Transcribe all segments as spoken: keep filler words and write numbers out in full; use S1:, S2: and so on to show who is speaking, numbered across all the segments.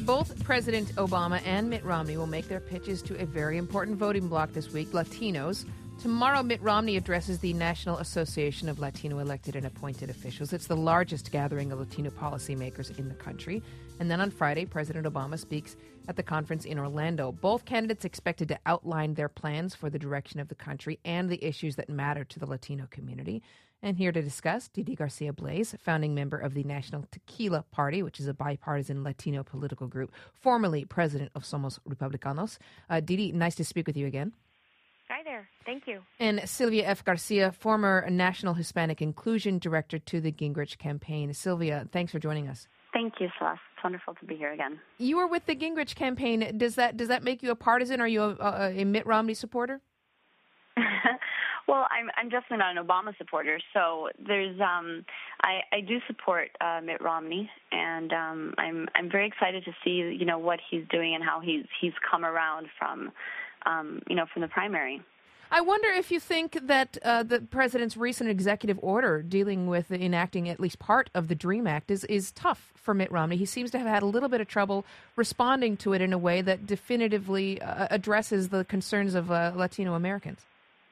S1: Both President Obama and Mitt Romney will make their pitches to a very important voting bloc this week, Latinos. Tomorrow, Mitt Romney addresses the National Association of Latino Elected and Appointed Officials. It's the largest gathering of Latino policymakers in the country. And then on Friday, President Obama speaks at the conference in Orlando. Both candidates expected to outline their plans for the direction of the country and the issues that matter to the Latino community. And here to discuss, Didi Garcia Blais, founding member of the National Tequila Party, which is a bipartisan Latino political group, formerly president of Somos Republicanos. Uh, Didi, nice to speak with you again.
S2: Hi there. Thank you.
S1: And Sylvia F. Garcia, former National Hispanic Inclusion Director to the Gingrich campaign. Sylvia, thanks for joining us.
S3: Thank you, Celeste. It's wonderful to be here again.
S1: You were with the Gingrich campaign. Does that does that make you a partisan? Are you a, a, a Mitt Romney supporter?
S3: Well, I'm I'm definitely not an Obama supporter. So there's um I, I do support uh, Mitt Romney, and um, I'm I'm very excited to see you know what he's doing and how he's he's come around from um, you know from the primary.
S1: I wonder if you think that uh, the president's recent executive order dealing with enacting at least part of the DREAM Act is, is tough for Mitt Romney. He seems to have had a little bit of trouble responding to it in a way that definitively uh, addresses the concerns of uh, Latino Americans.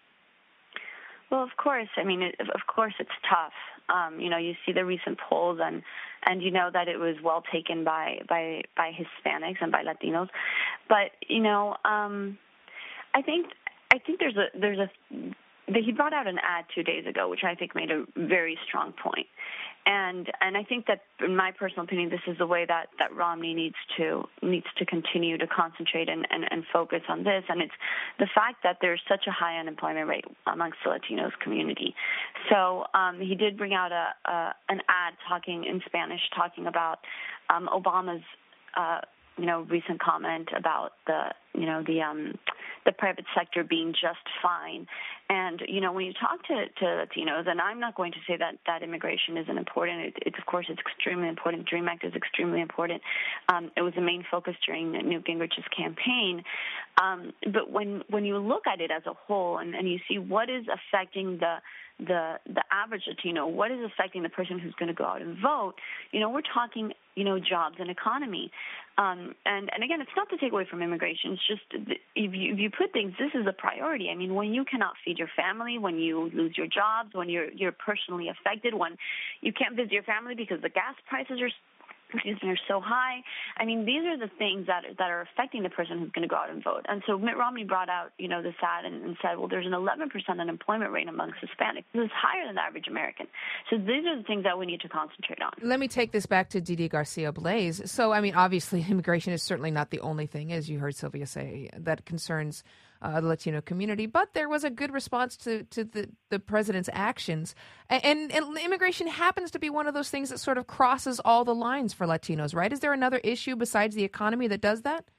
S3: Well, of course. I mean, it, of course it's tough. Um, you know, you see the recent polls, and, and you know that it was well taken by, by, by Hispanics and by Latinos. But, you know, um, I think... I think there's a there's a he brought out an ad two days ago, which I think made a very strong point, and and I think that in my personal opinion, this is the way that, that Romney needs to needs to continue to concentrate and, and, and focus on this, and it's the fact that there's such a high unemployment rate amongst the Latinos community. So um, he did bring out a, a an ad talking in Spanish, talking about um, Obama's uh, you know recent comment about the you know the um, the private sector being just fine. And, you know, when you talk to, to Latinos, and I'm not going to say that, that immigration isn't important. It, it's, of course, it's extremely important. DREAM Act is extremely important. Um, it was the main focus during Newt Gingrich's campaign. Um, but when when you look at it as a whole and, and you see what is affecting the the the average Latino, what is affecting the person who's going to go out and vote, you know, we're talking, you know, jobs and economy. Um, and, and again, it's not to take away from immigration. It's just if you, if you put things, this is a priority. I mean, when you cannot feed your family, when you lose your jobs, when you're you're personally affected, when you can't visit your family because the gas prices are excuse me, are so high. I mean, these are the things that that are affecting the person who's going to go out and vote. And so Mitt Romney brought out, you know, this ad and, and said, well, there's an eleven percent unemployment rate amongst Hispanics. This is higher than the average American. So these are the things that we need to concentrate on.
S1: Let me take this back to Didi Garcia Blais. So, I mean, obviously, immigration is certainly not the only thing, as you heard Sylvia say, that concerns Uh, the Latino community, but there was a good response to, to the, the president's actions. And, and immigration happens to be one of those things that sort of crosses all the lines for Latinos, right? Is there another issue besides the economy that does that?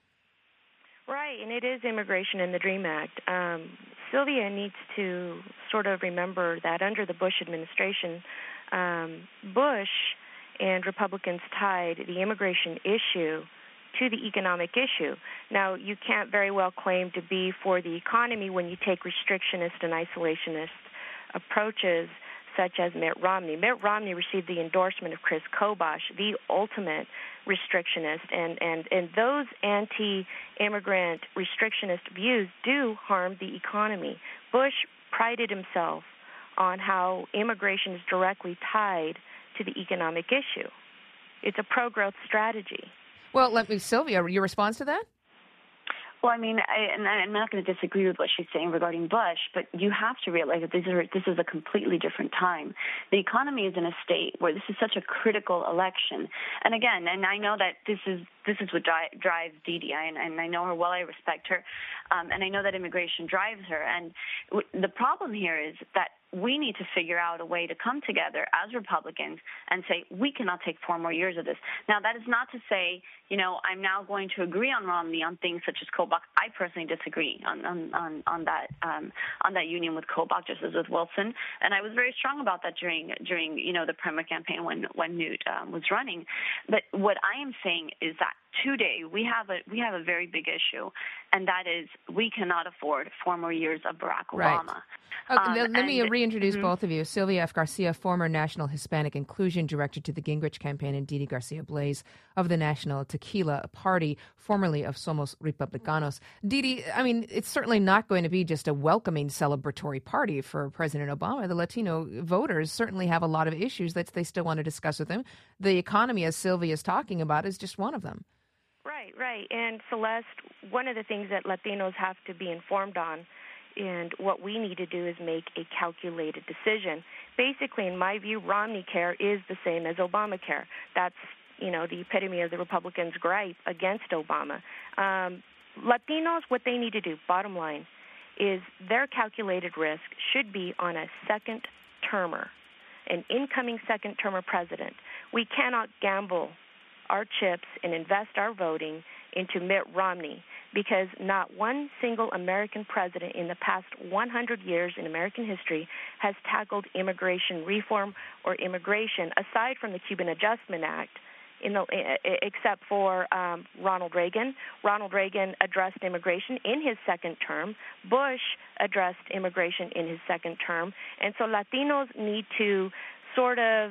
S2: Right, and it is immigration in the DREAM Act. Um, Sylvia needs to sort of remember that under the Bush administration, um, Bush and Republicans tied the immigration issue to the economic issue. Now, you can't very well claim to be for the economy when you take restrictionist and isolationist approaches such as Mitt Romney. Mitt Romney received the endorsement of Chris Kobosh, the ultimate restrictionist, and, and, and those anti-immigrant restrictionist views do harm the economy. Bush prided himself on how immigration is directly tied to the economic issue. It's a pro-growth strategy.
S1: Well, let me, Sylvia, your response to that?
S3: Well, I mean, I, and I'm not going to disagree with what she's saying regarding Bush, but you have to realize that this is, this is a completely different time. The economy is in a state where this is such a critical election. And again, and I know that this is this is what dri- drives Didi, and, and I know her well, I respect her, um, and I know that immigration drives her. And w- the problem here is that we need to figure out a way to come together as Republicans and say, we cannot take four more years of this. Now, that is not to say, you know, I'm now going to agree on Romney on things such as Kobach. I personally disagree on on, on, on that um, on that union with Kobach, just as with Wilson. And I was very strong about that during, during you know, the primary campaign when, when Newt um, was running. But what I am saying is that today we have a we have a very big issue, and that is we cannot afford four more years of Barack Obama.
S1: Right. Okay, um, let, let me
S3: and,
S1: reintroduce
S3: mm-hmm.
S1: both of you. Sylvia F. Garcia, former National Hispanic Inclusion Director to the Gingrich campaign, and Didi Garcia Blaze of the National Tequila Party, formerly of Somos Republicanos. Didi, I mean, it's certainly not going to be just a welcoming celebratory party for President Obama. The Latino voters certainly have a lot of issues that they still want to discuss with him. The economy, as Sylvia is talking about, is just one of them.
S2: Right, right. And Celeste, one of the things that Latinos have to be informed on, and what we need to do is make a calculated decision. Basically, in my view, Romney Care is the same as Obamacare. That's, you know, the epitome of the Republicans' gripe against Obama. Um, Latinos, what they need to do, bottom line, is their calculated risk should be on a second-termer, an incoming second-termer president. We cannot gamble our chips and invest our voting into Mitt Romney, because not one single American president in the past one hundred years in American history has tackled immigration reform or immigration, aside from the Cuban Adjustment Act, in the, except for um, Ronald Reagan. Ronald Reagan addressed immigration in his second term. Bush addressed immigration in his second term. And so Latinos need to sort of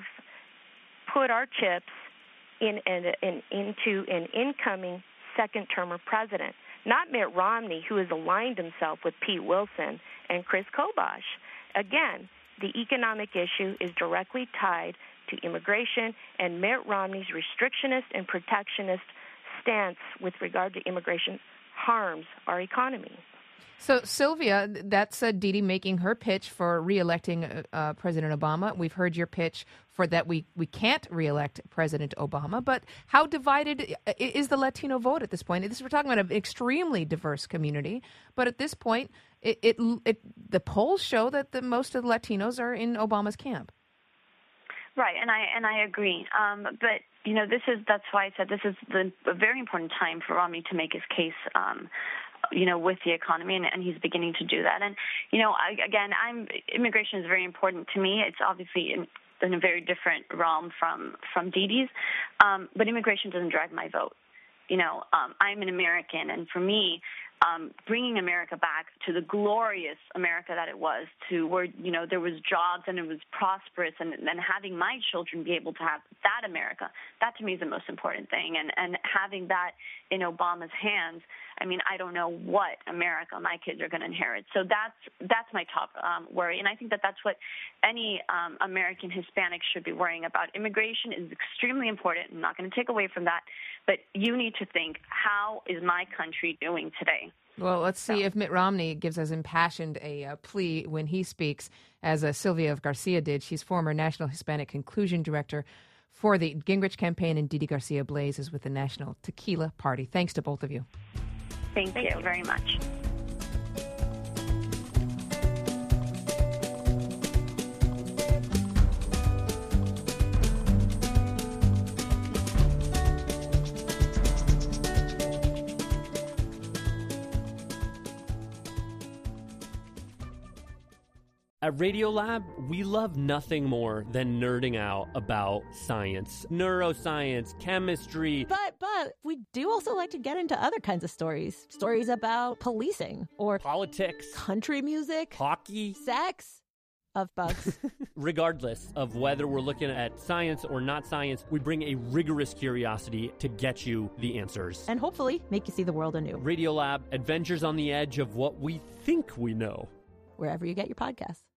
S2: put our chips in, in, in into an incoming second-termer president, not Mitt Romney, who has aligned himself with Pete Wilson and Chris Kobosh. Again, the economic issue is directly tied to immigration, and Mitt Romney's restrictionist and protectionist stance with regard to immigration harms our economy.
S1: So, Sylvia, that's uh, Didi making her pitch for re-electing uh, uh, President Obama. We've heard your pitch for that we, we can't re-elect President Obama. But how divided is the Latino vote at this point? This, we're talking about an extremely diverse community. But at this point, it, it, it the polls show that the, most of the Latinos are in Obama's camp.
S3: Right, and I and I agree. Um, but you know, this is that's why I said this is the, a very important time for Romney to make his case. Um, you know, with the economy, and, and he's beginning to do that. And, you know, I, again, I'm immigration is very important to me. It's obviously in, in a very different realm from, from Didi's, um, but immigration doesn't drive my vote. You know, um, I'm an American, and for me, um, bringing America back to the glorious America that it was, to where, you know, there was jobs and it was prosperous, and, and having my children be able to have that America, that to me is the most important thing. And, and having that in Obama's hands, I mean, I don't know what America my kids are going to inherit. So that's that's my top um, worry. And I think that that's what any um, American Hispanic should be worrying about. Immigration is extremely important. I'm not going to take away from that. But you need to think, how is my country doing today?
S1: Well, let's see
S3: so.
S1: if Mitt Romney gives as impassioned a uh, plea when he speaks as uh, Sylvia of Garcia did. She's former National Hispanic Inclusion Director for the Gingrich campaign, and Didi Garcia Blaze is with the National Tequila Party. Thanks to both of you.
S3: Thank, Thank you, you very much.
S4: At Radiolab, we love nothing more than nerding out about science, neuroscience, chemistry.
S5: But, but, we do also like to get into other kinds of stories. Stories about policing or
S4: politics,
S5: country music,
S4: hockey,
S5: sex, of bugs.
S4: Regardless of whether we're looking at science or not science, we bring a rigorous curiosity to get you the answers.
S5: And hopefully make you see the world anew.
S4: Radiolab, adventures on the edge of what we think we know.
S5: Wherever you get your podcasts.